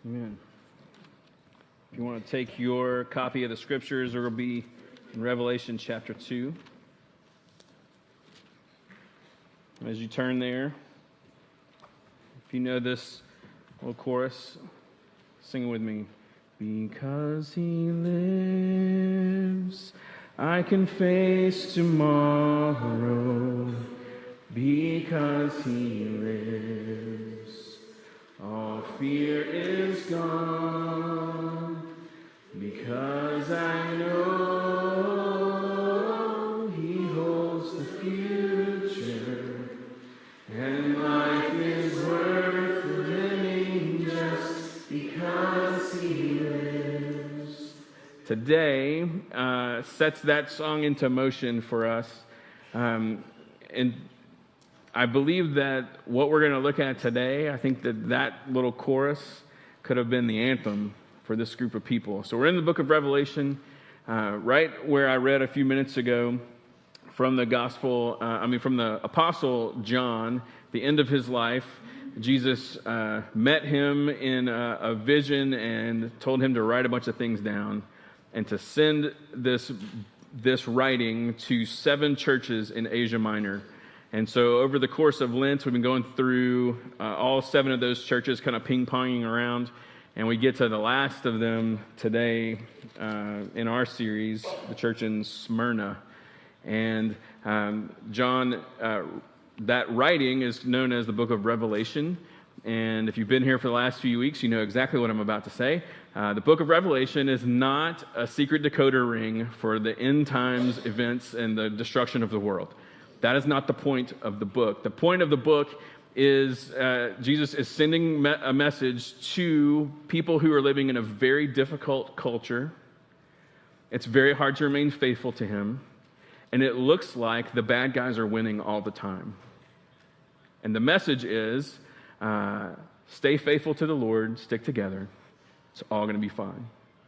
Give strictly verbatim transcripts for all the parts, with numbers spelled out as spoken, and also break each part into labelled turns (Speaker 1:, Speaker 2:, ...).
Speaker 1: Amen. If you want to take your copy of the scriptures, it will be in Revelation chapter two. As you turn there, if you know this little chorus, sing with me. Because he lives, I can face tomorrow. Because he lives, all fear is gone. Because I know he holds the future, and life is worth living just because he lives. Today uh, sets that song into motion for us. Um, and I believe that what we're going to look at today, I think that that little chorus could have been the anthem for this group of people. So we're in the book of Revelation, uh, right where I read a few minutes ago from the gospel, uh, I mean from the apostle John, the end of his life. Jesus uh, met him in a, a vision and told him to write a bunch of things down and to send this, this writing to seven churches in Asia Minor. And so over the course of Lent, we've been going through uh, all seven of those churches, kind of ping-ponging around, and we get to the last of them today uh, in our series, the church in Smyrna. And um, John, uh, that writing is known as the book of Revelation. And if you've been here for the last few weeks, you know exactly what I'm about to say. Uh, the book of Revelation is not a secret decoder ring for the end times events and the destruction of the world. That is not the point of the book. The point of the book is uh, Jesus is sending me- a message to people who are living in a very difficult culture. It's very hard to remain faithful to him. And it looks like the bad guys are winning all the time. And the message is, uh, stay faithful to the Lord, stick together. It's all going to be fine.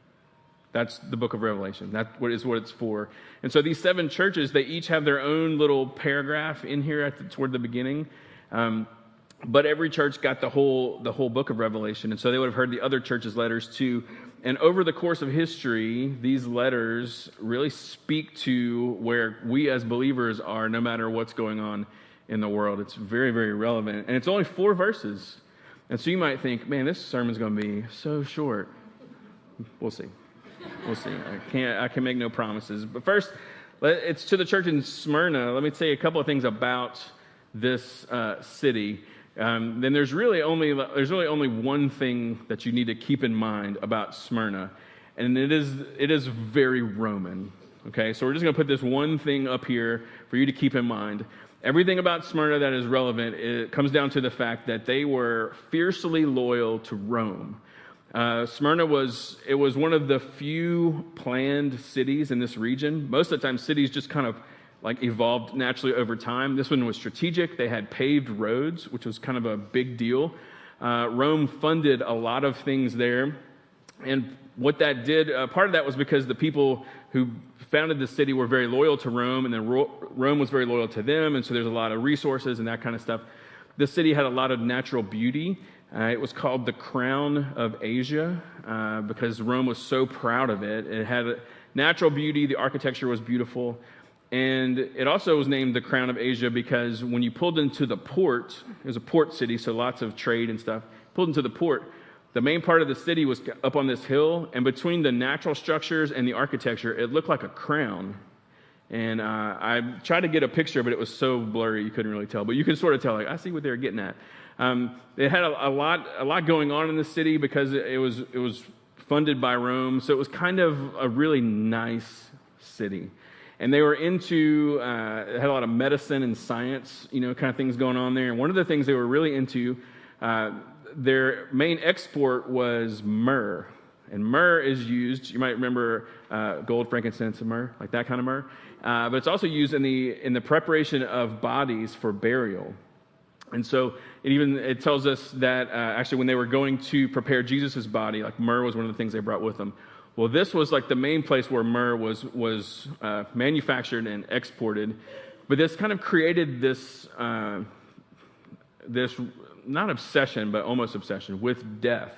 Speaker 1: That's the book of Revelation. That is what it's for. And so these seven churches, they each have their own little paragraph in here at the, toward the beginning. Um, but every church got the whole the whole book of Revelation. And so they would have heard the other churches' letters too. And over the course of history, these letters really speak to where we as believers are, no matter what's going on in the world. It's very, very relevant. And it's only four verses. And so you might think, man, this sermon's going to be so short. We'll see. We'll see. I can't. I can make no promises. But first, it's to the church in Smyrna. Let me tell you a couple of things about this uh, city. Um, then there's really only there's really only one thing that you need to keep in mind about Smyrna, and it is it is very Roman. Okay, so we're just going to put this one thing up here for you to keep in mind. Everything about Smyrna that is relevant, it comes down to the fact that they were fiercely loyal to Rome. Uh, Smyrna was, it was one of the few planned cities in this region. Most of the time, cities just kind of like evolved naturally over time. This one was strategic. They had paved roads, which was kind of a big deal. Uh, Rome funded a lot of things there. And what that did, uh, part of that was because the people who founded the city were very loyal to Rome, and then Ro- Rome was very loyal to them. And so there's a lot of resources and that kind of stuff. The city had a lot of natural beauty. Uh, it was called the Crown of Asia uh, because Rome was so proud of it. It had natural beauty. The architecture was beautiful. And it also was named the Crown of Asia because when you pulled into the port, it was a port city, so lots of trade and stuff. Pulled into the port, the main part of the city was up on this hill, and between the natural structures and the architecture, it looked like a crown. And uh, I tried to get a picture, but it was so blurry you couldn't really tell. But you could sort of tell, like, I see what they were getting at. Um, it had a, a lot, a lot going on in the city because it, it was, it was funded by Rome. So it was kind of a really nice city, and they were into, uh, it had a lot of medicine and science, you know, kind of things going on there. And one of the things they were really into, uh, their main export was myrrh, and myrrh is used. You might remember uh, gold, frankincense, and myrrh, like that kind of myrrh. Uh, but it's also used in the in the preparation of bodies for burial. And so it even it tells us that uh, actually when they were going to prepare Jesus' body, like myrrh was one of the things they brought with them. Well, this was like the main place where myrrh was was uh, manufactured and exported. But this kind of created this uh, this not obsession, but almost obsession with death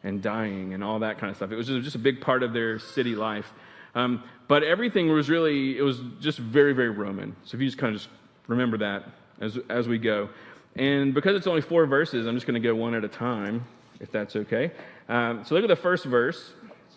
Speaker 2: and dying and all that kind of stuff. It was just, just a big part of their city life. Um, but everything was really, it was just very, very Roman. So if you just kind of just remember that as as we go. And because it's only four verses, I'm just going to go one at a time, if that's okay. Um, so look at the first verse.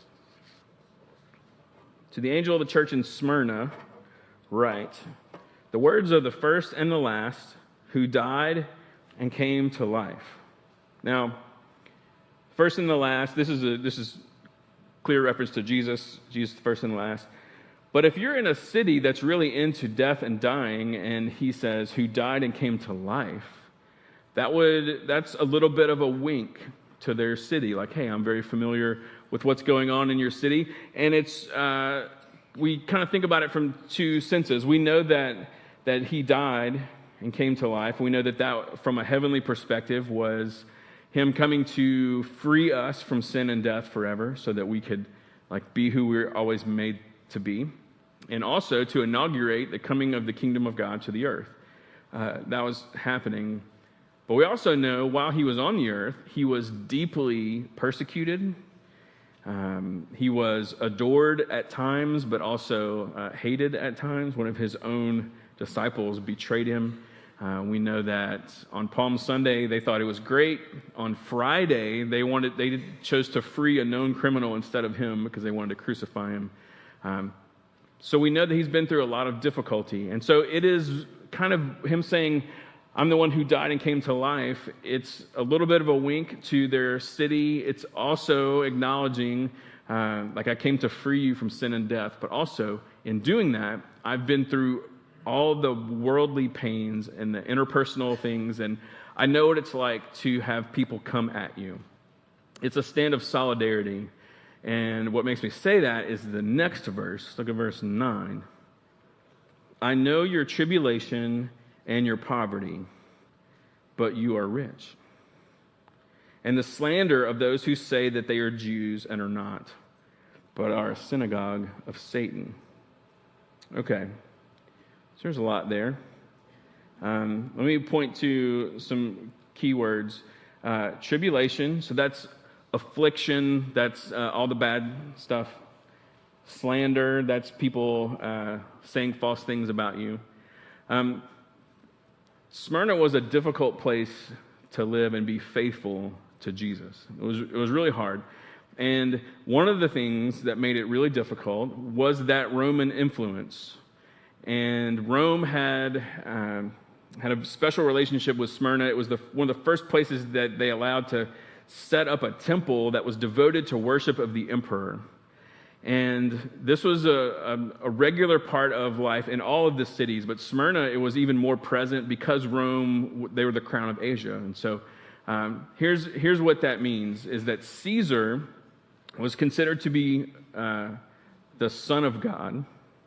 Speaker 2: To the angel of the church in Smyrna, write, the words of the first and the last, who died and came to life. Now, first and the last, this is a this is clear reference to Jesus, Jesus the first and the last. But if you're in a city that's really into death and dying, and he says, who died and came to life, that would that's a little bit of a wink to their city. Like, hey, I'm very familiar with what's going on in your city. And it's uh, we kind of think about it from two senses. We know that that he died and came to life. We know that that, from a heavenly perspective, was him coming to free us from sin and death forever, so that we could like be who we're always made to be, and also to inaugurate the coming of the kingdom of God to the earth. Uh, that was happening. But we also know while he was on the earth, he was deeply persecuted. Um, he was adored at times, but also uh, hated at times. One of his own disciples betrayed him. Uh, we know that on Palm Sunday they thought it was great. On Friday they wanted they chose to free a known criminal instead of him because they wanted to crucify him. Um, so we know that he's been through a lot of difficulty, and so it is kind of him saying, I'm the one who died and came to life. It's a little bit of a wink to their city. It's also acknowledging, uh, like, I came to free you from sin and death, but also in doing that, I've been through all the worldly pains and the interpersonal things, and I know what it's like to have people come at you. It's a stand of solidarity. And what makes me say that is the next verse. Look at verse nine. I know your tribulation and your poverty, but you are rich. And the slander of those who say that they are Jews and are not, but are a synagogue of Satan. Okay, so there's a lot there. Um, let me point to some key words. Uh, tribulation, so that's affliction, that's uh, all the bad stuff. Slander, that's people uh, saying false things about you. Um, Smyrna was a difficult place to live and be faithful to Jesus. It was it was really hard. And one of the things that made it really difficult was that Roman influence. And Rome had um, had a special relationship with Smyrna. It was the, one of the first places that they allowed to set up a temple that was devoted to worship of the emperor. And this was a, a, a regular part of life in all of the cities, but Smyrna, it was even more present because Rome, they were the crown of Asia. And so um, here's here's what that means, is that Caesar was considered to be uh, the son of God.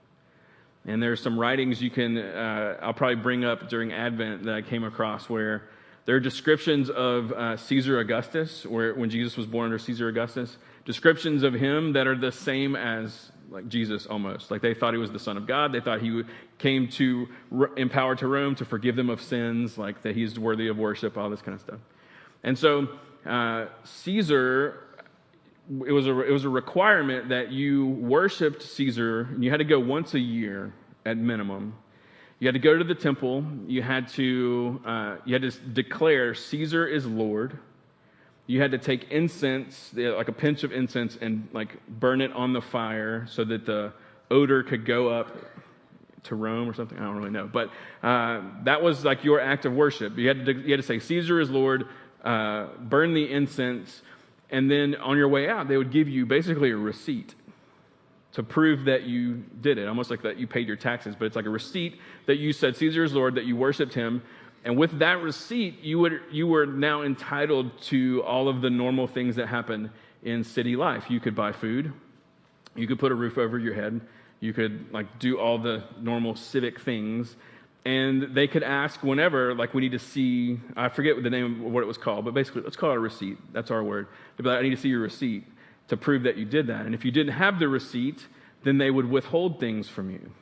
Speaker 2: And there's some writings you can, uh, I'll probably bring up during Advent that I came across where there are descriptions of uh, Caesar Augustus, where when Jesus was born under Caesar Augustus, descriptions of him that are the same as like Jesus almost. Like they thought he was the Son of God. They thought he came to empower to Rome to forgive them of sins, like that he's worthy of worship, all this kind of stuff. And so uh, Caesar, it was a it was a requirement that you worshipped Caesar, and you had to go once a year at minimum. You had to go to the temple. You had to uh, you had to declare Caesar is Lord. You had to take incense, like a pinch of incense, and like burn it on the fire so that the odor could go up to Rome or something. I don't really know, but uh, that was like your act of worship. You had to you had to say Caesar is Lord, uh, burn the incense, and then on your way out, they would give you basically a receipt to prove that you did it, almost like that you paid your taxes, but it's like a receipt that you said Caesar is Lord, that you worshiped him. And with that receipt, you would you were now entitled to all of the normal things that happen in city life. You could buy food, you could put a roof over your head, you could like do all the normal civic things, and they could ask whenever, like we need to see, I forget what the name of what it was called, but basically let's call it a receipt. That's our word. They'd be like, I need to see your receipt to prove that you did that. And if you didn't have the receipt, then they would withhold things from you.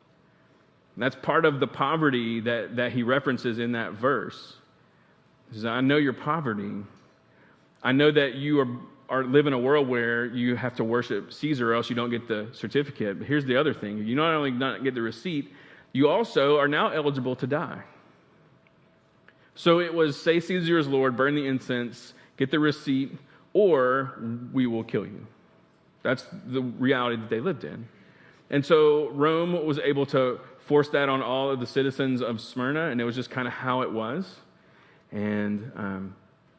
Speaker 2: That's part of the poverty that, that he references in that verse. He says, I know your poverty. I know that you are are live in a world where you have to worship Caesar or else you don't get the certificate. But here's the other thing. You not only not get the receipt, you also are now eligible to die. So it was, say Caesar is Lord, burn the incense, get the receipt, or we will kill you. That's the reality that they lived in. And so Rome was able to force that on all of the citizens of Smyrna, and it was just kind of how it was. And um,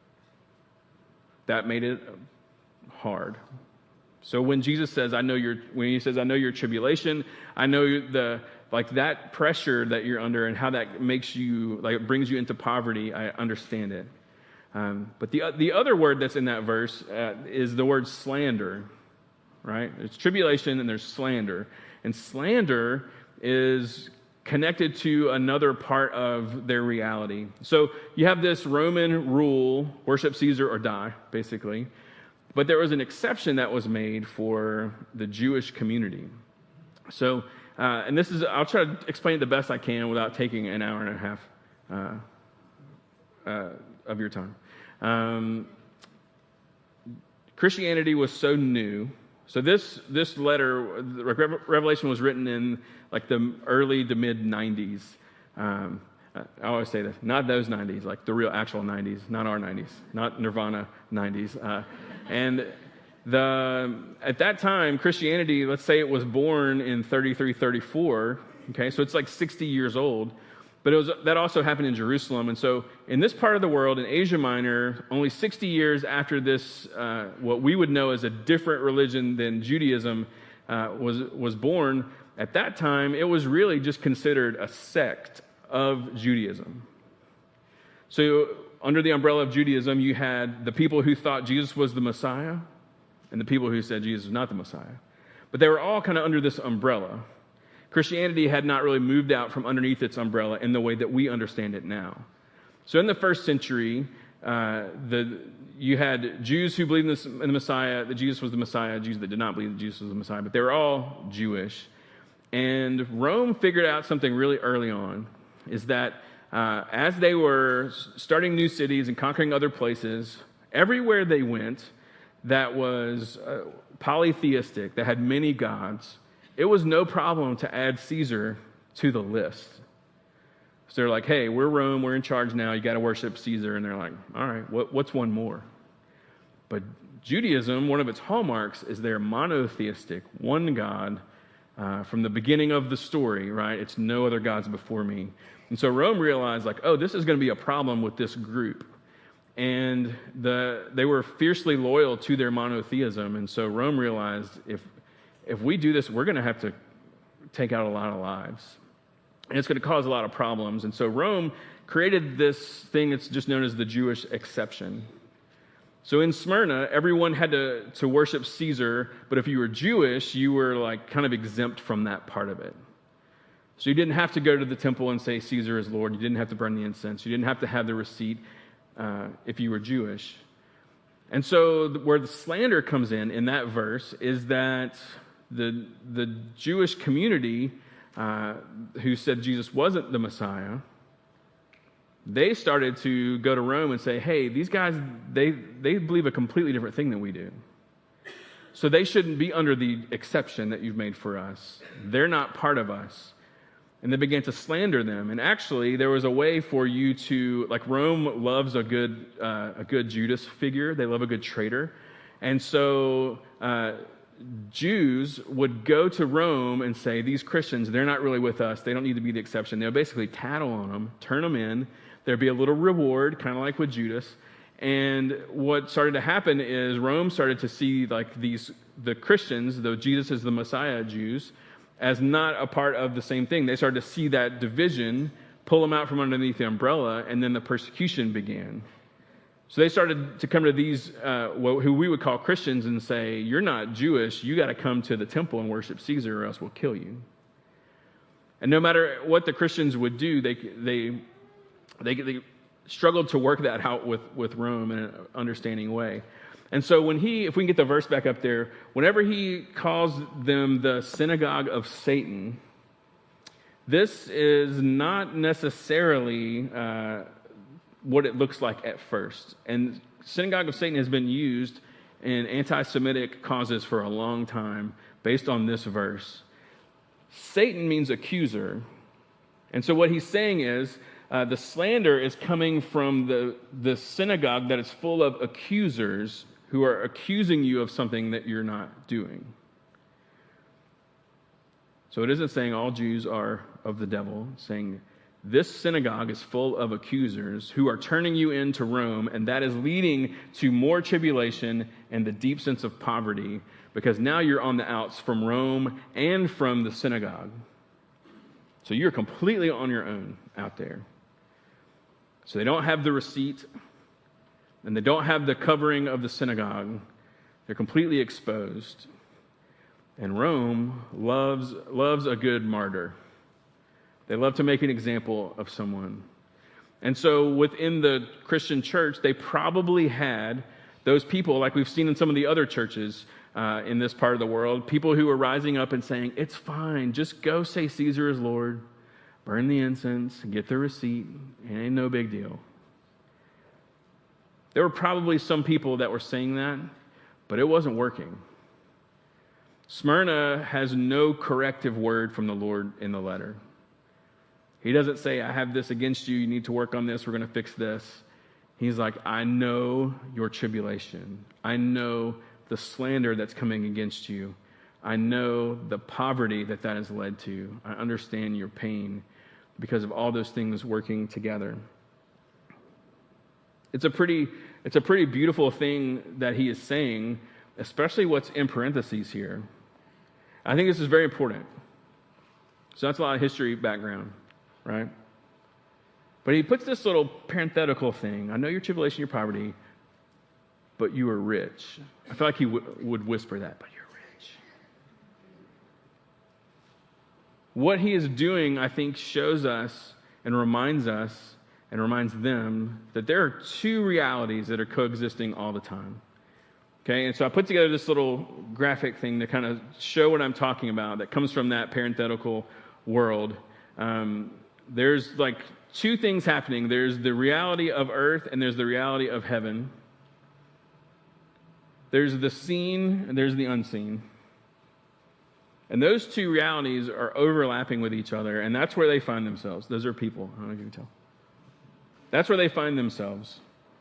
Speaker 2: that made it hard. So when Jesus says, I know your, when he says, I know your tribulation, I know the, like that pressure that you're under and how that makes you, like it brings you into poverty, I understand it. Um, but the the other word that's in that verse uh, is the word slander, right? There's tribulation and there's slander. And slander is connected to another part of their reality. So you have this Roman rule, worship Caesar or die, basically. But there was an exception that was made for the Jewish community. So, uh, and this is, I'll try to explain it the best I can without taking an hour and a half uh, uh, of your time. Um, Christianity was so new. So this this letter, Revelation, was written in like the early to mid nineties. Um, I always say this, not those nineties, like the real actual nineties, not our nineties, not Nirvana nineties. Uh, and the at that time, Christianity, let's say it was born in thirty-three, thirty-four, okay, so it's like sixty years old. But it was that also happened in Jerusalem. And so in this part of the world, in Asia Minor, only sixty years after this, uh, what we would know as a different religion than Judaism uh, was, was born, at that time, it was really just considered a sect of Judaism. So under the umbrella of Judaism, you had the people who thought Jesus was the Messiah and the people who said Jesus was not the Messiah. But they were all kind of under this umbrella. Christianity had not really moved out from underneath its umbrella in the way that we understand it now. So in the first century, uh, the you had Jews who believed in the, in the Messiah, that Jesus was the Messiah, Jews that did not believe that Jesus was the Messiah, but they were all Jewish. And Rome figured out something really early on, is that uh, as they were starting new cities and conquering other places, everywhere they went that was uh, polytheistic, that had many gods, it was no problem to add Caesar to the list. So they're like, hey, we're Rome, we're in charge now, you got to worship Caesar. And they're like, all right, what, what's one more? But Judaism, one of its hallmarks is they're monotheistic, one God uh, from the beginning of the story, right? It's no other gods before me. And so Rome realized, like, oh, this is going to be a problem with this group. And the they were fiercely loyal to their monotheism. And so Rome realized, if If we do this, we're going to have to take out a lot of lives. And it's going to cause a lot of problems. And so Rome created this thing that's just known as the Jewish exception. So in Smyrna, everyone had to, to worship Caesar, but if you were Jewish, you were like kind of exempt from that part of it. So you didn't have to go to the temple and say Caesar is Lord. You didn't have to burn the incense. You didn't have to have the receipt uh, if you were Jewish. And so where the slander comes in, in that verse, is that The the Jewish community uh, who said Jesus wasn't the Messiah, they started to go to Rome and say, hey, these guys, they, they believe a completely different thing than we do. So they shouldn't be under the exception that you've made for us. They're not part of us. And they began to slander them. And actually, there was a way for you to, like Rome loves a good uh, a good Judas figure. They love a good traitor. And so Uh, Jews would go to Rome and say, these Christians, they're not really with us. They don't need to be the exception. They'll basically tattle on them, turn them in. There'd be a little reward, kind of like with Judas. And what started to happen is Rome started to see like these the Christians, though Jesus is the Messiah Jews, as not a part of the same thing. They started to see that division, pull them out from underneath the umbrella, and then the persecution began. So they started to come to these, uh, who we would call Christians, and say, you're not Jewish, you got to come to the temple and worship Caesar or else we'll kill you. And no matter what the Christians would do, they they they, they struggled to work that out with, with Rome in an understanding way. And so when he, if we can get the verse back up there, whenever he calls them the synagogue of Satan, this is not necessarily Uh, what it looks like at first. And synagogue of Satan has been used in anti-Semitic causes for a long time based on this verse. Satan means accuser. And so what he's saying is uh, the slander is coming from the, the synagogue that is full of accusers who are accusing you of something that you're not doing. So it isn't saying all Jews are of the devil. It's saying this synagogue is full of accusers who are turning you into Rome, and that is leading to more tribulation and the deep sense of poverty, because now you're on the outs from Rome and from the synagogue. So you're completely on your own out there. So they don't have the receipt, and they don't have the covering of the synagogue. They're completely exposed. And Rome loves, loves a good martyr. They love to make an example of someone. And so within the Christian church, they probably had those people, like we've seen in some of the other churches uh, in this part of the world, people who were rising up and saying, it's fine, just go say Caesar is Lord, burn the incense, get the receipt, it ain't no big deal. There were probably some people that were saying that, but it wasn't working. Smyrna has no corrective word from the Lord in the letter. He doesn't say, I have this against you, you need to work on this, we're going to fix this. He's like, I know your tribulation. I know the slander that's coming against you. I know the poverty that that has led to. I understand your pain because of all those things working together. It's a pretty, it's a pretty beautiful thing that he is saying, especially what's in parentheses here. I think this is very important. So that's a lot of history background, right? But he puts this little parenthetical thing. I know your tribulation, your poverty, but you are rich. I feel like he w- would whisper that, but you're rich. What he is doing, I think, shows us and reminds us and reminds them that there are two realities that are coexisting all the time. Okay, and so I put together this little graphic thing to kind of show what I'm talking about that comes from that parenthetical world. Um, there's like two things happening. There's the reality of earth and there's the reality of heaven. There's the seen and there's the unseen. And those two realities are overlapping with each other, and that's where they find themselves. Those are people. I don't know if you can tell. That's where they find themselves.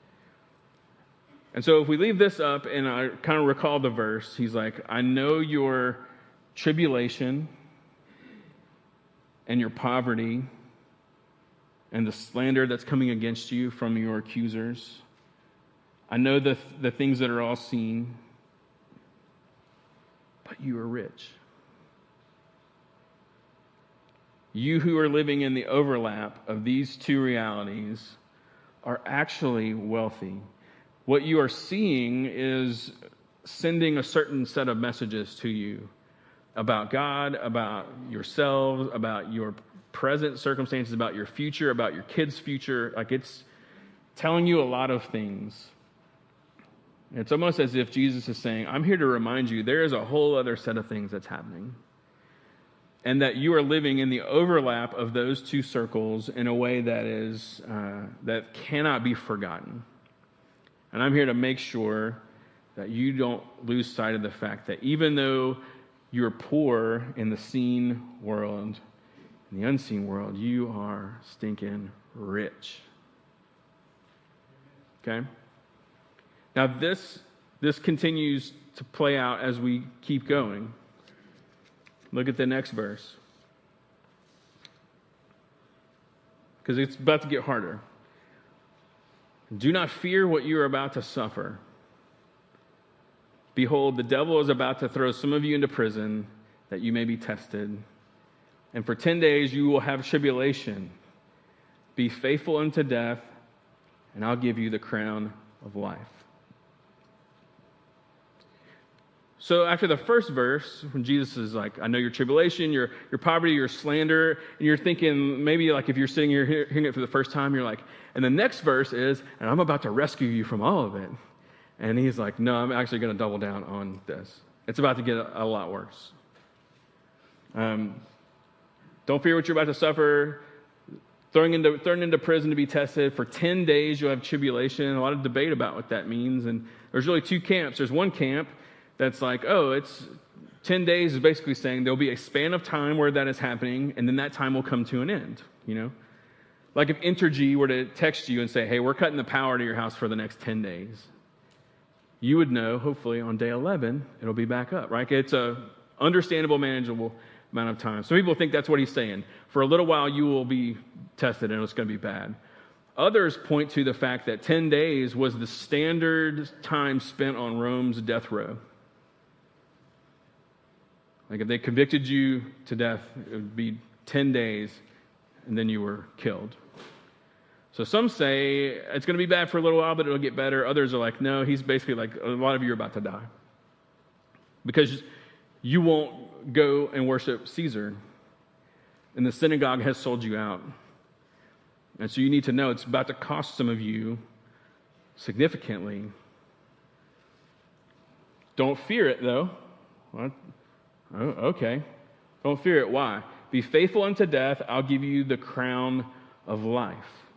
Speaker 2: And so if we leave this up and I kind of recall the verse, he's like, I know your tribulation and your poverty and the slander that's coming against you from your accusers. I know the, the things that are all seen, but you are rich. You who are living in the overlap of these two realities are actually wealthy. What you are seeing is sending a certain set of messages to you about God, about yourselves, about your present circumstances, about your future, about your kids' future. Like, it's telling you a lot of things. It's almost as if Jesus is saying, I'm here to remind you there is a whole other set of things that's happening. And that you are living in the overlap of those two circles in a way that is uh, that cannot be forgotten. And I'm here to make sure that you don't lose sight of the fact that even though you're poor in the seen world, in the unseen world, you are stinking rich. Okay? Now this this continues to play out as we keep going. Look at the next verse. Because it's about to get harder. Do not fear what you are about to suffer. Behold, the devil is about to throw some of you into prison that you may be tested. And for ten days you will have tribulation. Be faithful unto death, and I'll give you the crown of life. So after the first verse, when Jesus is like, I know your tribulation, your, your poverty, your slander, and you're thinking, maybe like if you're sitting here hearing it for the first time, you're like, and the next verse is, and I'm about to rescue you from all of it. And he's like, no, I'm actually going to double down on this. It's about to get a, a lot worse. Um, don't fear what you're about to suffer. Throwing into, thrown into prison to be tested. For ten days you'll have tribulation. A lot of debate about what that means. And there's really two camps. There's one camp that's like, oh, it's ten days is basically saying there'll be a span of time where that is happening, and then that time will come to an end, you know? Like if Entergy were to text you and say, hey, we're cutting the power to your house for the next ten days. You would know, hopefully, on day eleven, it'll be back up, right? It's a understandable, manageable amount of time. Some people think that's what he's saying. For a little while, you will be tested, and it's going to be bad. Others point to the fact that ten days was the standard time spent on Rome's death row. Like if they convicted you to death, it would be ten days, and then you were killed. So some say it's going to be bad for a little while, but it'll get better. Others are like, no, he's basically like, a lot of you are about to die. Because you won't go and worship Caesar, and the synagogue has sold you out. And so you need to know it's about to cost some of you significantly. Don't fear it, though. What? Oh, okay. Don't fear it. Why? Be faithful unto death. I'll give you the crown of life.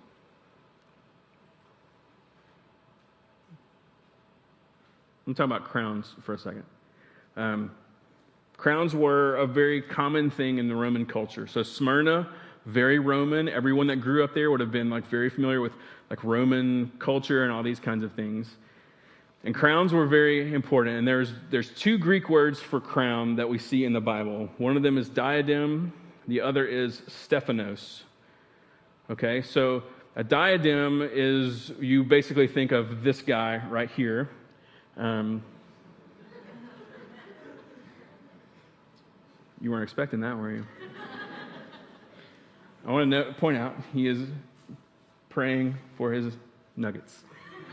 Speaker 2: I'm talking about crowns for a second. Um, crowns were a very common thing in the Roman culture. So Smyrna, very Roman. Everyone that grew up there would have been like very familiar with like Roman culture and all these kinds of things. And crowns were very important. And there's there's two Greek words for crown that we see in the Bible. One of them is diadem. The other is Stephanos. Okay, so a diadem is, you basically think of this guy right here. Um, you weren't expecting that, were you? I want to know, point out, he is praying for his nuggets.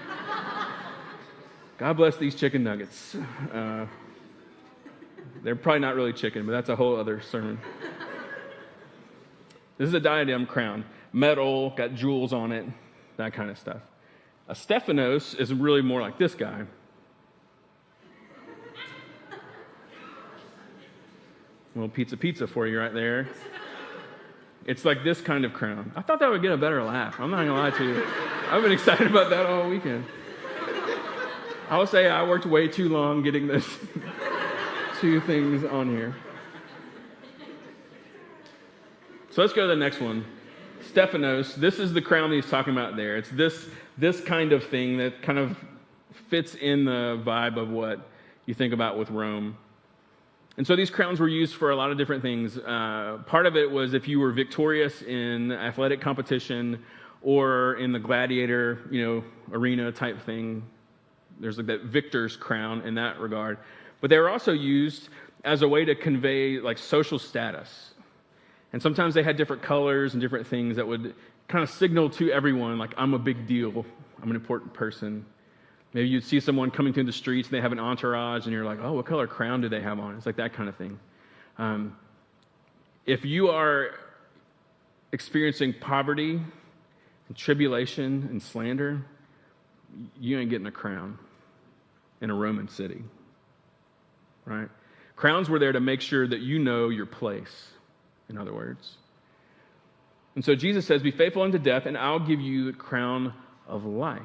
Speaker 2: God bless these chicken nuggets. Uh, they're probably not really chicken, but that's a whole other sermon. This is a diadem crown. Metal, got jewels on it, that kind of stuff. A Stephanos is really more like this guy. A little pizza pizza for you right there. It's like this kind of crown. I thought that would get a better laugh. I'm not going to lie to you. I've been excited about that all weekend. I will say I worked way too long getting those two things on here. So let's go to the next one. Stephanos. This is the crown that he's talking about there. It's this, this kind of thing that kind of fits in the vibe of what you think about with Rome. And so these crowns were used for a lot of different things. Uh, part of it was if you were victorious in athletic competition or in the gladiator, you know, arena type thing. There's like that victor's crown in that regard. But they were also used as a way to convey like social status. And sometimes they had different colors and different things that would kind of signal to everyone, like, I'm a big deal. I'm an important person. Maybe you'd see someone coming through the streets and they have an entourage and you're like, oh, what color crown do they have on? It's like that kind of thing. Um, if you are experiencing poverty and tribulation and slander, you ain't getting a crown in a Roman city, right? Crowns were there to make sure that you know your place, in other words. And so Jesus says, be faithful unto death and I'll give you the crown of life.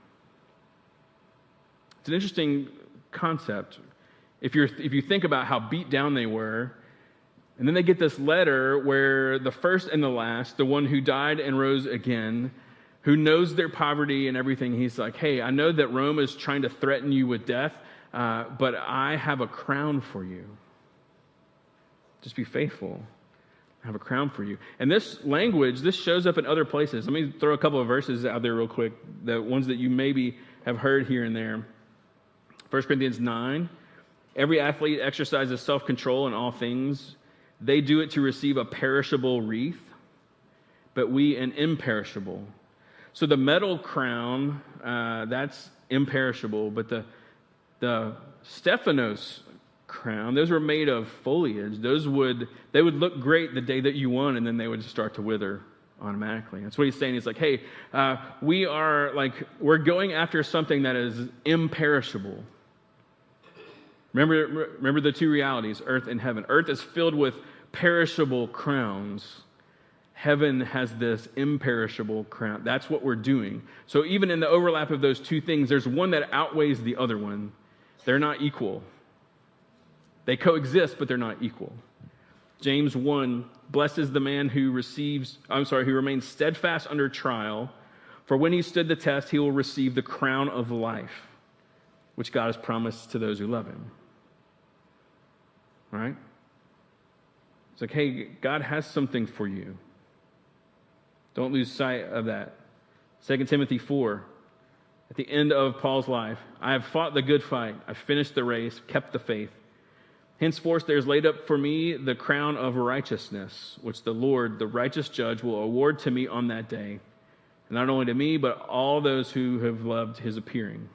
Speaker 2: It's an interesting concept. If you're if you think about how beat down they were, and then they get this letter where the first and the last, the one who died and rose again, who knows their poverty and everything, he's like, hey, I know that Rome is trying to threaten you with death, uh, but I have a crown for you. Just be faithful. I have a crown for you. And this language, this shows up in other places. Let me throw a couple of verses out there real quick, the ones that you maybe have heard here and there. First Corinthians nine, every athlete exercises self-control in all things. They do it to receive a perishable wreath, but we an imperishable. So the metal crown, uh, that's imperishable, but the the Stephanos crown, those were made of foliage. Those would they would look great the day that you won, and then they would start to wither automatically. That's what he's saying. He's like, hey, uh, we are like we're going after something that is imperishable. Remember, remember the two realities, earth and heaven. Earth is filled with perishable crowns, heaven has this imperishable crown. That's what we're doing. So even in the overlap of those two things, there's one that outweighs the other one. They're not equal. They coexist, but they're not equal. James one, blessed is the man who receives, I'm sorry, who remains steadfast under trial, for when he stood the test, he will receive the crown of life, which God has promised to those who love him. All right? It's like, hey, God has something for you. Don't lose sight of that. Second Timothy four, at the end of Paul's life, I have fought the good fight. I've finished the race, kept the faith. Henceforth there is laid up for me the crown of righteousness, which the Lord, the righteous judge, will award to me on that day. And not only to me, but all those who have loved his appearing.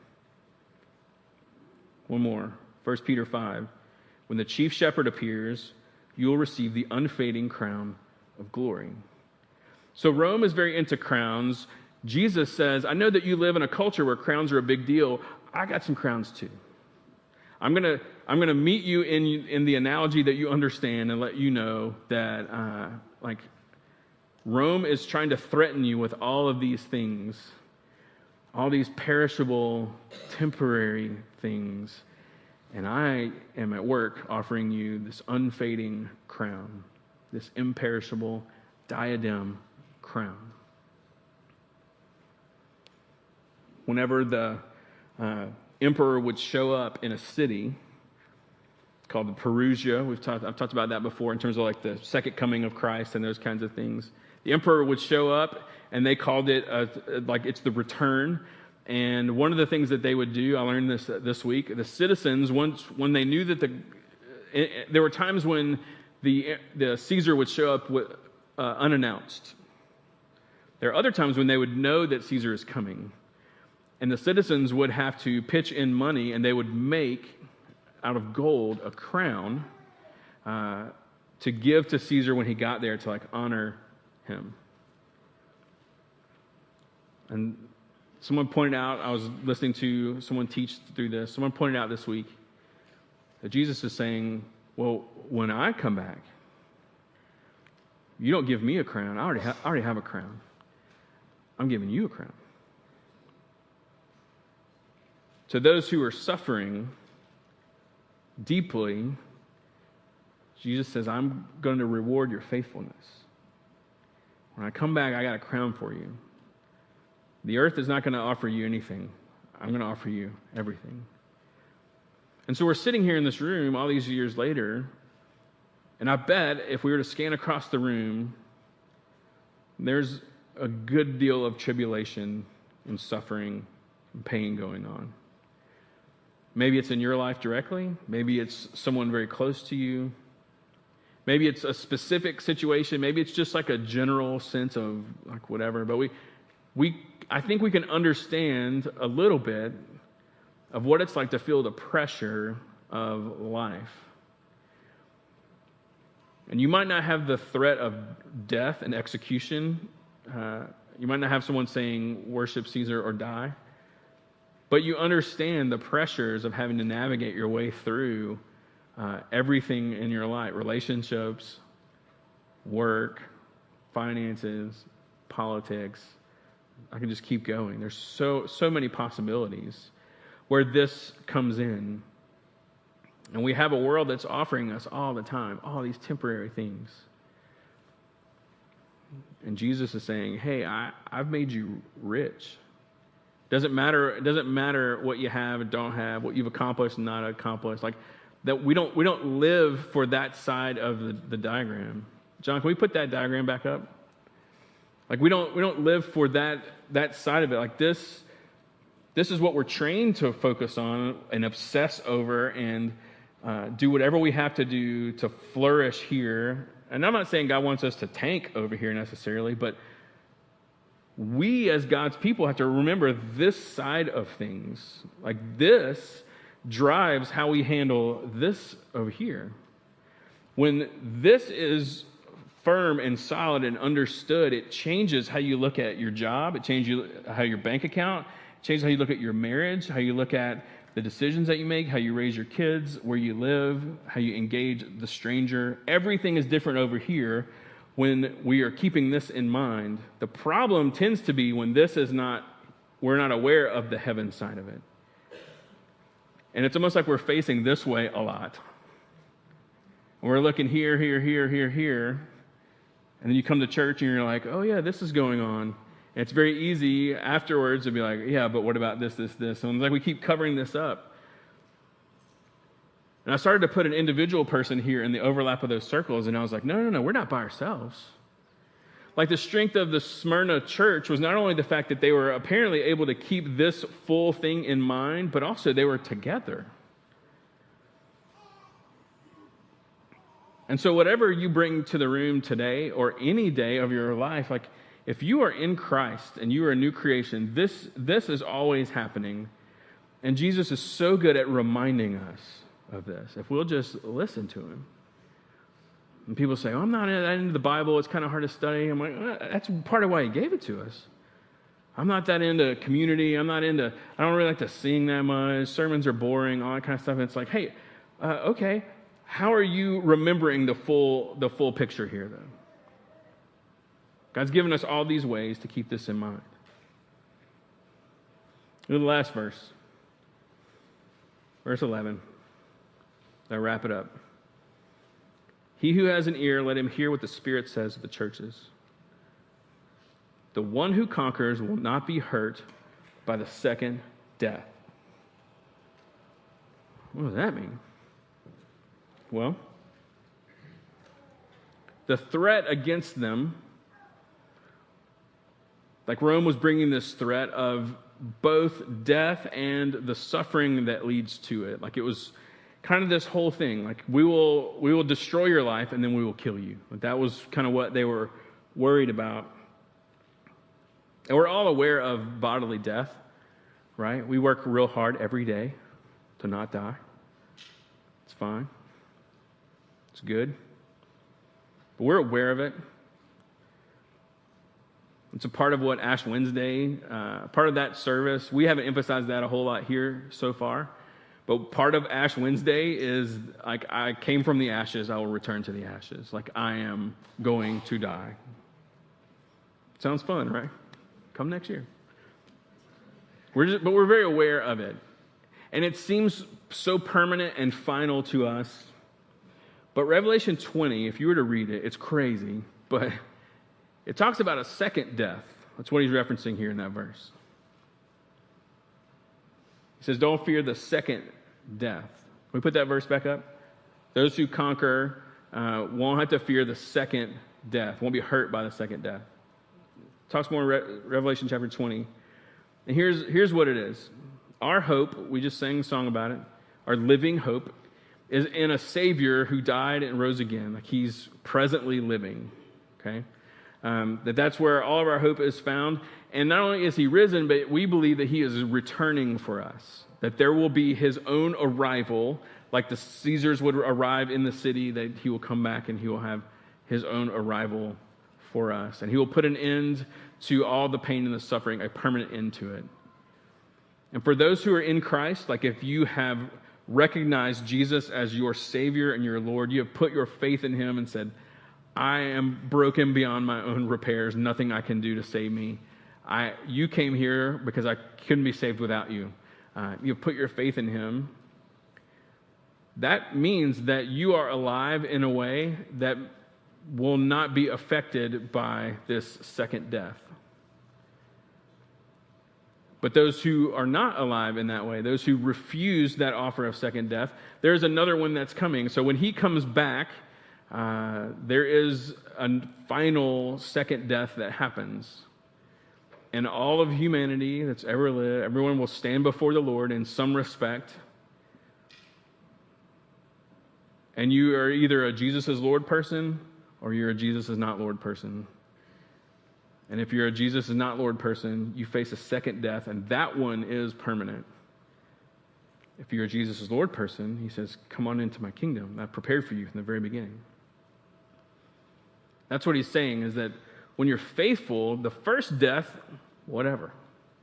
Speaker 2: One more. First Peter five. When the chief shepherd appears, you will receive the unfading crown of glory. So Rome is very into crowns. Jesus says, I know that you live in a culture where crowns are a big deal. I got some crowns too. I'm going to I'm gonna meet you in, in the analogy that you understand and let you know that uh, like Rome is trying to threaten you with all of these things, all these perishable, temporary things. And I am at work offering you this unfading crown, this imperishable diadem crown. Whenever the uh, emperor would show up in a city called the Perusia, we've talked, I've talked about that before in terms of like the second coming of Christ and those kinds of things. The emperor would show up, and they called it uh, like it's the return. And one of the things that they would do, I learned this uh, this week, the citizens, once when they knew that the, uh, there were times when the the Caesar would show up with, uh, unannounced. There are other times when they would know that Caesar is coming. And the citizens would have to pitch in money, and they would make, out of gold, a crown uh, to give to Caesar when he got there to like honor him. And someone pointed out, I was listening to someone teach through this, someone pointed out this week that Jesus is saying, well, when I come back, you don't give me a crown. I already, ha- I already have a crown. I'm giving you a crown. To those who are suffering deeply, Jesus says, I'm going to reward your faithfulness. When I come back, I got a crown for you. The earth is not going to offer you anything. I'm going to offer you everything. And so we're sitting here in this room all these years later, and I bet if we were to scan across the room, there's a good deal of tribulation and suffering and pain going on. Maybe it's in your life directly. Maybe it's someone very close to you. Maybe it's a specific situation. Maybe it's just like a general sense of like whatever. But we, we, I think we can understand a little bit of what it's like to feel the pressure of life. And you might not have the threat of death and execution. Uh, you might not have someone saying, worship Caesar or die. But you understand the pressures of having to navigate your way through uh, everything in your life. Relationships, work, finances, politics. I can just keep going. There's so so many possibilities where this comes in. And we have a world that's offering us all the time, all these temporary things. And Jesus is saying, hey, I, I've made you rich. Doesn't matter. It doesn't matter what you have and don't have, what you've accomplished and not accomplished. Like that, we don't we don't live for that side of the, the diagram. John, can we put that diagram back up? Like we don't we don't live for that that side of it. Like this, this is what we're trained to focus on and obsess over and uh, do whatever we have to do to flourish here. And I'm not saying God wants us to tank over here necessarily, but we as God's people have to remember this side of things. Like this drives how we handle this over here. When this is firm and solid and understood, it changes how you look at your job. It changes how your bank account, it changes how you look at your marriage, how you look at the decisions that you make, how you raise your kids, where you live, how you engage the stranger. Everything is different over here when we are keeping this in mind. The problem tends to be when this is not, we're not aware of the heaven side of it. And it's almost like we're facing this way a lot. We're looking here, here, here, here, here. And then you come to church and you're like, oh yeah, this is going on. And it's very easy afterwards to be like, yeah, but what about this, this, this? And it's like we keep covering this up. And I started to put an individual person here in the overlap of those circles, and I was like, no, no, no, we're not by ourselves. Like the strength of the Smyrna church was not only the fact that they were apparently able to keep this full thing in mind, but also they were together. And so whatever you bring to the room today or any day of your life, like if you are in Christ and you are a new creation, this, this is always happening. And Jesus is so good at reminding us of this. If we'll just listen to him. And people say, oh, I'm not into the Bible. It's kind of hard to study. I'm like, well, that's part of why he gave it to us. I'm not that into community. I'm not into, I don't really like to sing that much. Sermons are boring, all that kind of stuff. And it's like, hey, uh, okay, how are you remembering the full, the full picture here, though? God's given us all these ways to keep this in mind. Look at the last verse. Verse eleven. I'll wrap it up. He who has an ear, let him hear what the Spirit says to the churches. The one who conquers will not be hurt by the second death. What does that mean? Well, the threat against them, like Rome was bringing this threat of both death and the suffering that leads to it. Like it was kind of this whole thing, like we will we will destroy your life and then we will kill you. Like that was kind of what they were worried about. And we're all aware of bodily death, right? We work real hard every day to not die. It's fine. It's good. But we're aware of it. It's a part of what Ash Wednesday, uh, part of that service. We haven't emphasized that a whole lot here so far. But part of Ash Wednesday is like, I came from the ashes, I will return to the ashes. Like I am going to die. Sounds fun, right? Come next year. We're just, but we're very aware of it. And it seems so permanent and final to us. But Revelation twenty, if you were to read it, it's crazy. But it talks about a second death. That's what he's referencing here in that verse. He says, don't fear the second death. Can we put that verse back up? Those who conquer uh, won't have to fear the second death, won't be hurt by the second death. Talks more in Re- Revelation chapter twenty. And here's, here's what it is. Our hope, we just sang a song about it, our living hope is in a Savior who died and rose again. Like he's presently living, okay? Um, that that's where all of our hope is found. And not only is he risen, but we believe that he is returning for us. That there will be his own arrival, like the Caesars would arrive in the city, that he will come back and he will have his own arrival for us. And he will put an end to all the pain and the suffering, a permanent end to it. And for those who are in Christ, like if you have recognized Jesus as your Savior and your Lord, you have put your faith in him and said, I am broken beyond my own repairs, nothing I can do to save me. I, you came here because I couldn't be saved without you. Uh, you've put your faith in him. That means that you are alive in a way that will not be affected by this second death. But those who are not alive in that way, those who refuse that offer of second death, there's another one that's coming. So when he comes back, uh, there is a final second death that happens. And all of humanity that's ever lived, everyone will stand before the Lord in some respect. And you are either a Jesus is Lord person or you're a Jesus is not Lord person. And if you're a Jesus is not Lord person, you face a second death, and that one is permanent. If you're a Jesus is Lord person, he says, come on into my kingdom. I prepared for you from the very beginning. That's what he's saying, is that when you're faithful, the first death, whatever.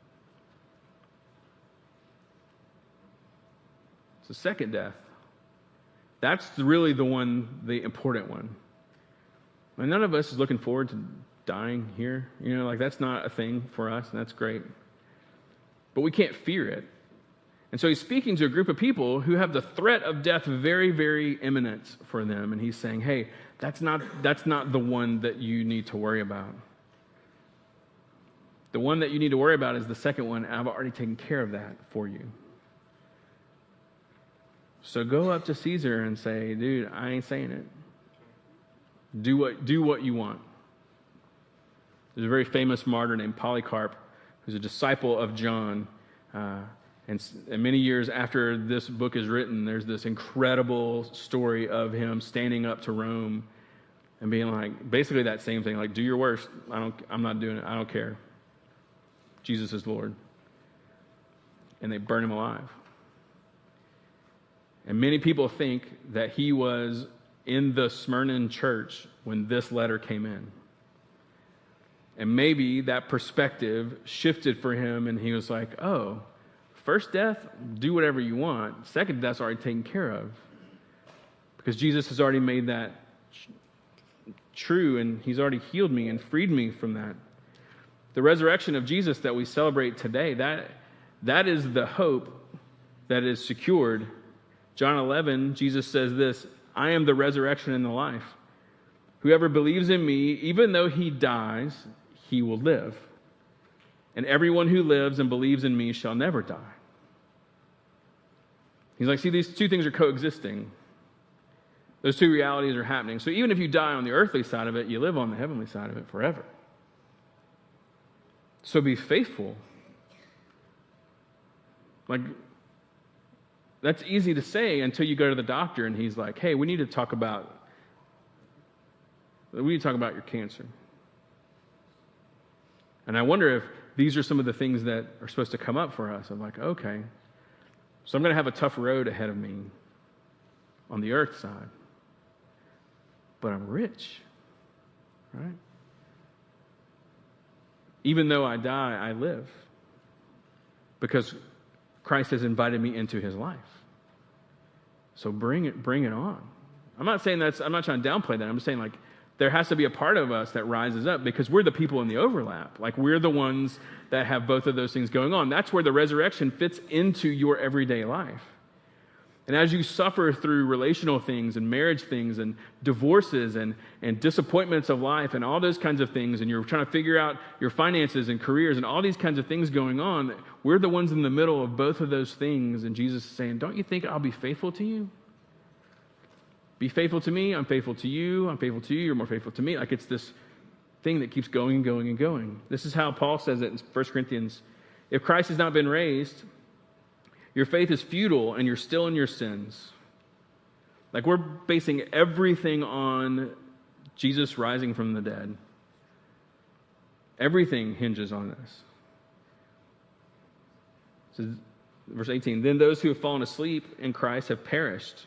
Speaker 2: It's the second death. That's really the one, the important one. And none of us is looking forward to dying here. You know, like that's not a thing for us, and that's great. But we can't fear it. And so he's speaking to a group of people who have the threat of death very, very imminent for them. And he's saying, hey, that's not, that's not the one that you need to worry about. The one that you need to worry about is the second one, and I've already taken care of that for you. So go up to Caesar and say, dude, I ain't saying it. Do what, do what you want. There's a very famous martyr named Polycarp, who's a disciple of John. Uh, and, and many years after this book is written, there's this incredible story of him standing up to Rome and being like, basically that same thing, like, do your worst. I don't, I'm not doing it. I don't care. Jesus is Lord. And they burn him alive. And many people think that he was in the Smyrna church when this letter came in. And maybe that perspective shifted for him, and he was like, oh, first death, do whatever you want. Second death's already taken care of. Because Jesus has already made that true, and he's already healed me and freed me from that. The resurrection of Jesus that we celebrate today, that, that is the hope that is secured. John eleven, Jesus says this, I am the resurrection and the life. Whoever believes in me, even though he dies, he will live. And everyone who lives and believes in me shall never die. He's like, see, these two things are coexisting. Those two realities are happening. So even if you die on the earthly side of it, you live on the heavenly side of it forever. So be faithful. Like, that's easy to say until you go to the doctor and he's like, hey, we need to talk about, we need to talk about your cancer. And I wonder if these are some of the things that are supposed to come up for us. I'm like, okay, so I'm going to have a tough road ahead of me on the earth side. But I'm rich, right? Even though I die, I live. Because Christ has invited me into his life. So bring it, bring it on. I'm not saying that's, I'm not trying to downplay that. I'm just saying, like, there has to be a part of us that rises up because we're the people in the overlap. Like, we're the ones that have both of those things going on. That's where the resurrection fits into your everyday life. And as you suffer through relational things and marriage things and divorces and, and disappointments of life and all those kinds of things, and you're trying to figure out your finances and careers and all these kinds of things going on, we're the ones in the middle of both of those things. And Jesus is saying, don't you think I'll be faithful to you? Be faithful to me, I'm faithful to you, I'm faithful to you, you're more faithful to me. Like, it's this thing that keeps going and going and going. This is how Paul says it in First Corinthians. If Christ has not been raised, your faith is futile and you're still in your sins. Like, we're basing everything on Jesus rising from the dead. Everything hinges on this. So, verse eighteen, then those who have fallen asleep in Christ have perished.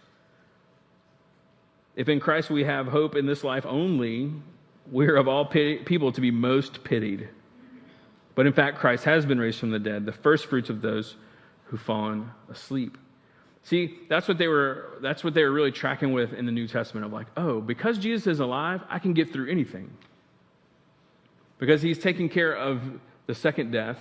Speaker 2: If in Christ we have hope in this life only, we're of all pity, people to be most pitied. But in fact, Christ has been raised from the dead, the first fruits of those who've fallen asleep. See, that's what they were, that's what they were really tracking with in the New Testament of like, oh, because Jesus is alive, I can get through anything. Because he's taking care of the second death.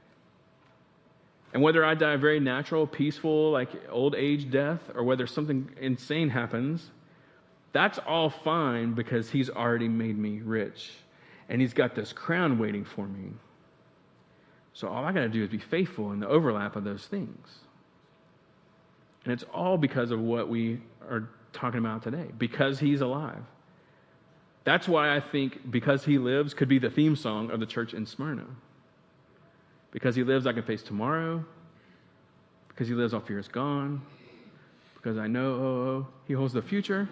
Speaker 2: And whether I die a very natural, peaceful, like old age death, or whether something insane happens, that's all fine because he's already made me rich. And he's got this crown waiting for me. So all I got to do is be faithful in the overlap of those things. And it's all because of what we are talking about today. Because he's alive. That's why I think because he lives could be the theme song of the church in Smyrna. Because he lives, I can face tomorrow. Because he lives, all fear is gone. Because I know, oh, oh, he holds the future.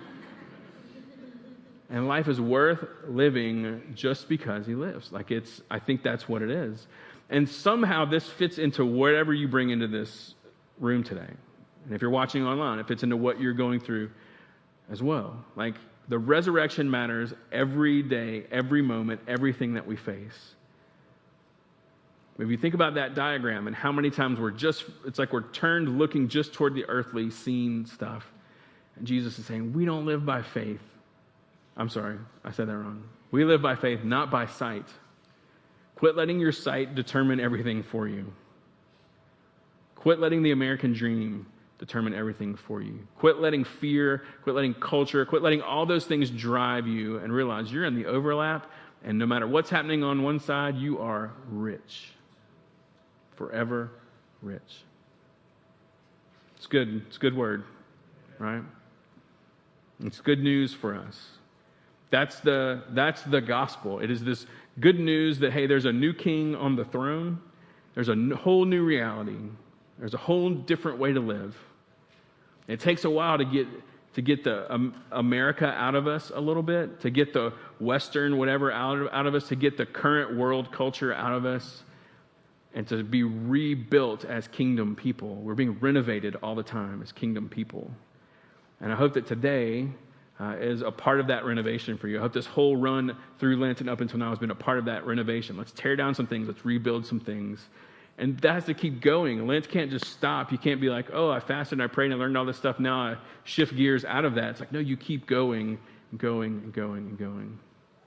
Speaker 2: And life is worth living just because he lives. Like, it's, I think that's what it is. And somehow this fits into whatever you bring into this room today. And if you're watching online, it fits into what you're going through as well. Like, the resurrection matters every day, every moment, everything that we face. If you think about that diagram and how many times we're just, it's like we're turned looking just toward the earthly, seen stuff. And Jesus is saying, we don't live by faith. I'm sorry, I said that wrong. We live by faith, not by sight. Quit letting your sight determine everything for you. Quit letting the American dream determine everything for you. Quit letting fear, quit letting culture, quit letting all those things drive you, and realize you're in the overlap, and no matter what's happening on one side, you are rich. Forever rich. It's good. It's a good word, right? It's good news for us. That's the, that's the gospel. It is this good news that, hey, there's a new king on the throne. There's a n- whole new reality. There's a whole different way to live. It takes a while to get to get the um, America out of us a little bit, to get the Western whatever out of, out of us, to get the current world culture out of us, and to be rebuilt as kingdom people. We're being renovated all the time as kingdom people. And I hope that today uh, is a part of that renovation for you. I hope this whole run through Lent and up until now has been a part of that renovation. Let's tear down some things. Let's rebuild some things. And that has to keep going. Lent can't just stop. You can't be like, oh, I fasted and I prayed and I learned all this stuff. Now I shift gears out of that. It's like, no, you keep going and going and going and going.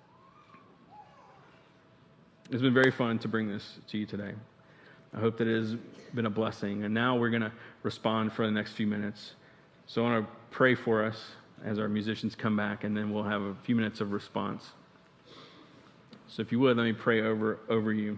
Speaker 2: It's been very fun to bring this to you today. I hope that it has been a blessing. And now we're going to respond for the next few minutes. So I want to pray for us as our musicians come back, and then we'll have a few minutes of response. So if you would, let me pray over, over you.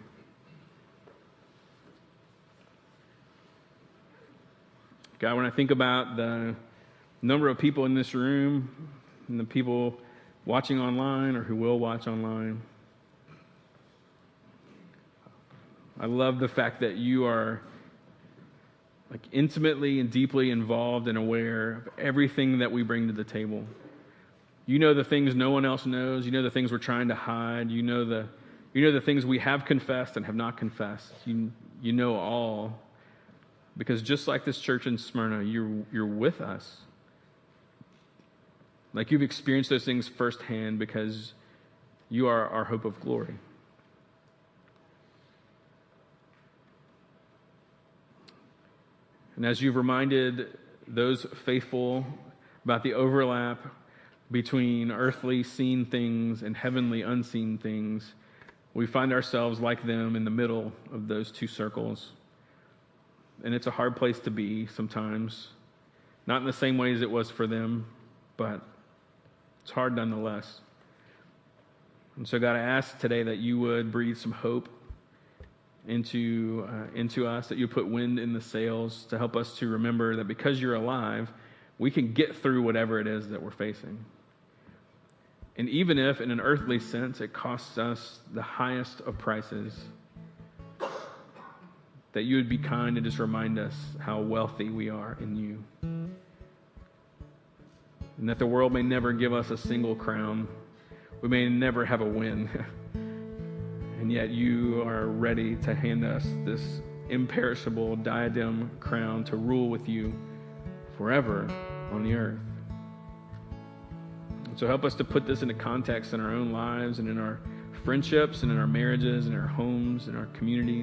Speaker 2: God, when I think about the number of people in this room and the people watching online or who will watch online, I love the fact that you are like intimately and deeply involved and aware of everything that we bring to the table. You know the things no one else knows. You know the things we're trying to hide. You know the you know the things we have confessed and have not confessed. You you know all. Because just like this church in Smyrna, you're you're with us. Like you've experienced those things firsthand because you are our hope of glory. And as you've reminded those faithful about the overlap between earthly seen things and heavenly unseen things, we find ourselves like them in the middle of those two circles. And it's a hard place to be sometimes. Not in the same way as it was for them, but it's hard nonetheless. And so God, I ask today that you would breathe some hope into uh, into us, that you put wind in the sails to help us to remember that because you're alive, we can get through whatever it is that we're facing. And even if, in an earthly sense, it costs us the highest of prices, that you would be kind and just remind us how wealthy we are in you. And that the world may never give us a single crown. We may never have a win. And yet you are ready to hand us this imperishable diadem crown to rule with you forever on the earth. And so help us to put this into context in our own lives and in our friendships and in our marriages and our homes and our communities.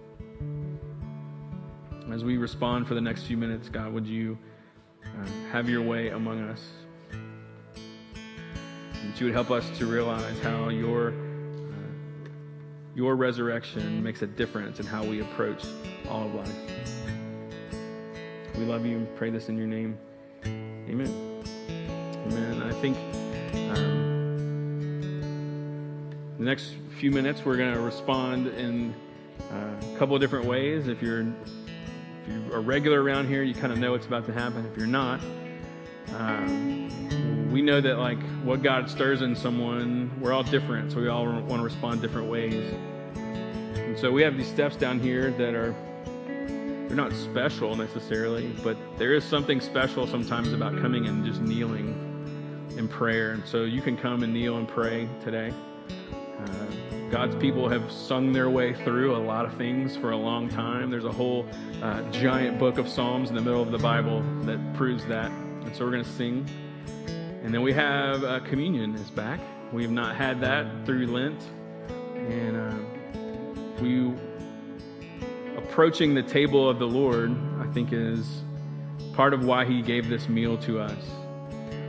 Speaker 2: As we respond for the next few minutes, God, would you uh, have your way among us? That you would help us to realize how your uh, your resurrection makes a difference in how we approach all of life. We love you and pray this in your name. Amen. Amen. I think um, the next few minutes we're going to respond in uh, a couple of different ways. If you're If you're a regular around here, you kind of know what's about to happen. If you're not, um, we know that like what God stirs in someone, we're all different, so we all want to respond different ways. And so we have these steps down here that are, they're not special necessarily, but there is something special sometimes about coming and just kneeling in prayer. And so you can come and kneel and pray today. Uh, God's people have sung their way through a lot of things for a long time. There's a whole uh, giant book of Psalms in the middle of the Bible that proves that. And so we're going to sing. And then we have uh, communion is back. We have not had that through Lent. And uh, we approaching the table of the Lord, I think, is part of why he gave this meal to us.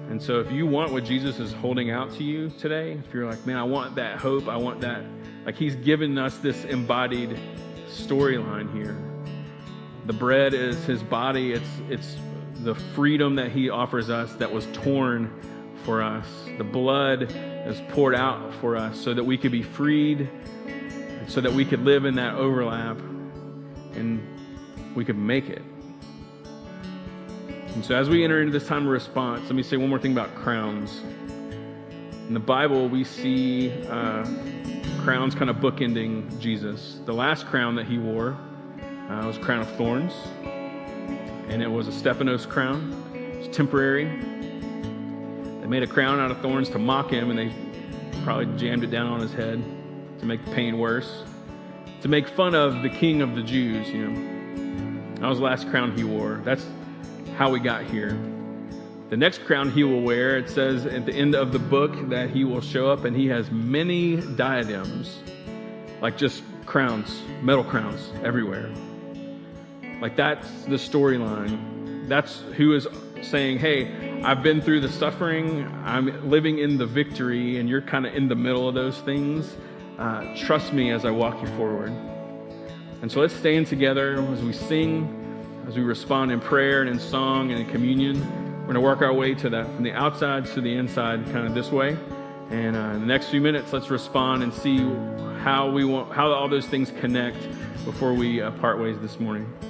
Speaker 2: And so if you want what Jesus is holding out to you today, if you're like, man, I want that hope, I want that, like he's given us this embodied storyline here. The bread is his body. It's it's the freedom that he offers us that was torn for us. The blood is poured out for us so that we could be freed, so that we could live in that overlap and we could make it. And so as we enter into this time of response, let me say one more thing about crowns. In the Bible, we see uh, crowns kind of bookending Jesus. The last crown that he wore uh, was a crown of thorns, and it was a Stephanos crown. It was temporary. They made a crown out of thorns to mock him, and they probably jammed it down on his head to make the pain worse, to make fun of the king of the Jews, you know. That was the last crown he wore. That's how we got here. The next crown he will wear, it says at the end of the book that he will show up and he has many diadems, like just crowns, metal crowns everywhere. Like that's the storyline. That's who is saying, hey, I've been through the suffering, I'm living in the victory, and you're kind of in the middle of those things. Uh, trust me as I walk you forward. And so let's stand together as we sing, as we respond in prayer and in song and in communion. We're going to work our way to that from the outside to the inside, kind of this way. And uh, in the next few minutes, let's respond and see how we want, how all those things connect before we uh, part ways this morning.